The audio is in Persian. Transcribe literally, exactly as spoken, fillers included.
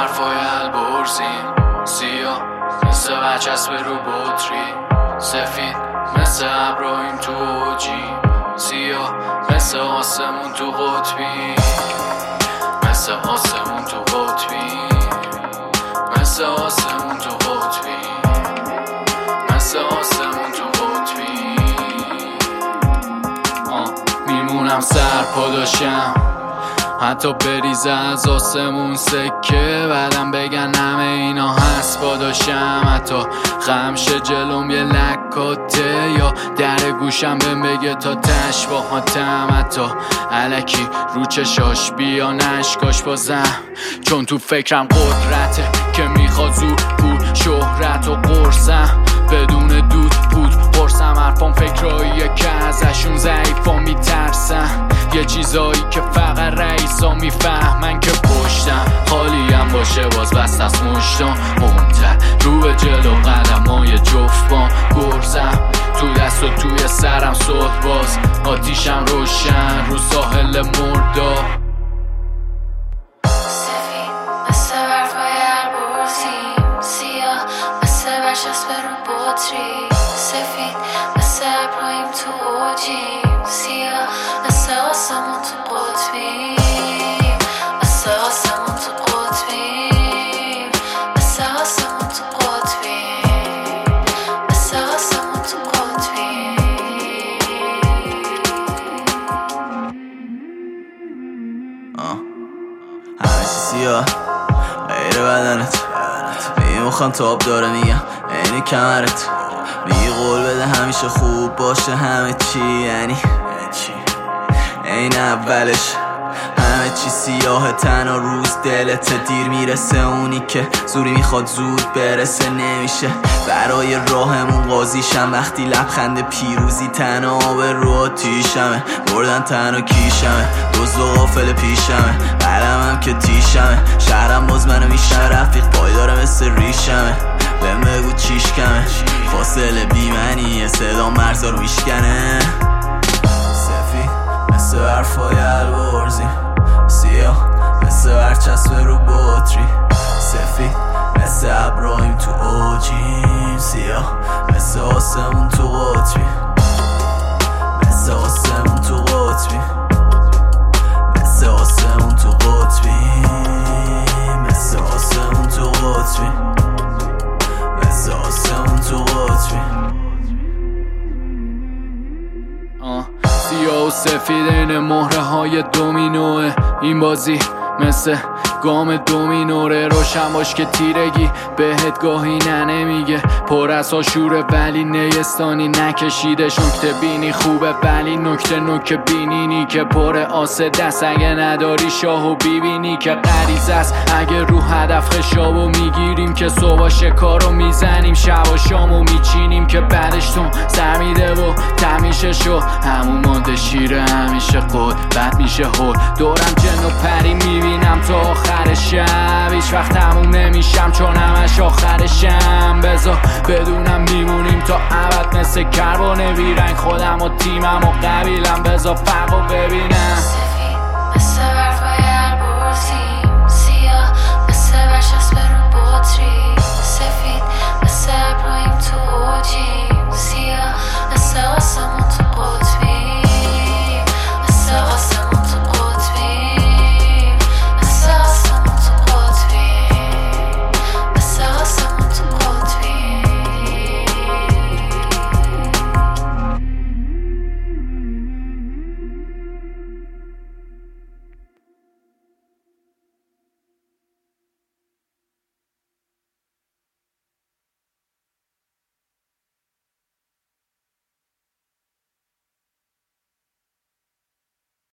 حرفای البرزیم، سیاه مثل برچسب رو بطری، سفید مثل ابراهیم تو اوجیم، سیاه مثل آسمون تو قطبی، مثل آسمون تو قطبی، مثل آسمون تو قطبی، مثل آسمون تو قطبی. میمونم سر پاداشم حتی بریزه از آسمون سکه، بعدم بگن همه اینا هست پاداشم، حتی خمشه جلوم یه لکاته یا در گوشم بهم بگه تا تش با حاتم، حتی علکی رو چشاش بیا نشکاش بازم، چون تو فکرم قدرته که میخواد زود بود شهرت و قرصم، بدون دود بود قرصم حرفام فکرهاییه که ازشون ضعیفا میترسن، یه چیزایی که فقط رئیسا میفهمن که پشتم خالیم باشه باز بست از مشتم، منتر رو به جلو قدمای جفتم، گرزم تو دست و توی سرم صد باز، آتیشم روشن رو ساحل مردا، سفید مثل برفای البرزیم، سیاه مثل برچسب رو بطری، سفید مثل ابراهیم تو اوجیم، سیاه مثل آسمون تو قطبی، مثل آسمون تو قطبی، مثل آسمون تو قطبی، مثل آسمون تو قطبی. همه چی سیاه غیر بدنت، میگی مخم تاب داره میگم اینی کمرت، میگی قول بده همیشه خوب باشه همه چی، یعنی این اولش همه چی سیاه، تنها روز دلت دیر میرسه، اونی که زوری میخواد زود برسه نمیشه، برای راهمون قاضیشم وقتی لبخند پیروزی تنها آب رو آتیشمه، بردن تنها کیشمه، دزد و غافل پیشمه، قلمم که تیشمه، شهرم باز منو میشنه، رفیق پایداره مثل ریشمه، بهم بگو چیش کمه، فاصله بیمنیه صدا مرزا رو میشکنه، سفید مثل برفای البرزیم، سیاه مثل برچسب رو بطری، سفید مثل ابراهیم تو اوجیم، سیاه مثل آسمون تو قطبی، مثل آسمون تو قطبی، مثل آسمون تو قطبی، مثل آسمون تو قطبی، مثل آسمون تو قطبی. سیاه و سفید این مهره های دومینوه، این بازی مثل گام دومینوره، روشن باش که تیرگی بهت گاهی نه نمیگه، پر از آشوره ولی نیستانی نکشیدش، نکته بینی خوبه ولی نکته نکه بینینی که پر آسه دست، اگه نداری شاهو بیبینی که غریزه است، اگه رو هدف خشابو میگیریم که صبح شکارو میزنیم، شب و شامو میچینیم که بعدش تون سر میده و تمیشه شو، همون ماده شیره همیشه قد بد میشه هول، دورم جن و پری میبینم تا آخر شب، هیچ وقت تموم نمیشم چون همش آخرشم، بذار بدونم میمونیم تا ابد مثل کربن بیرنگ، خودم و تیمم و قبیلم، بذار فرقو ببینم.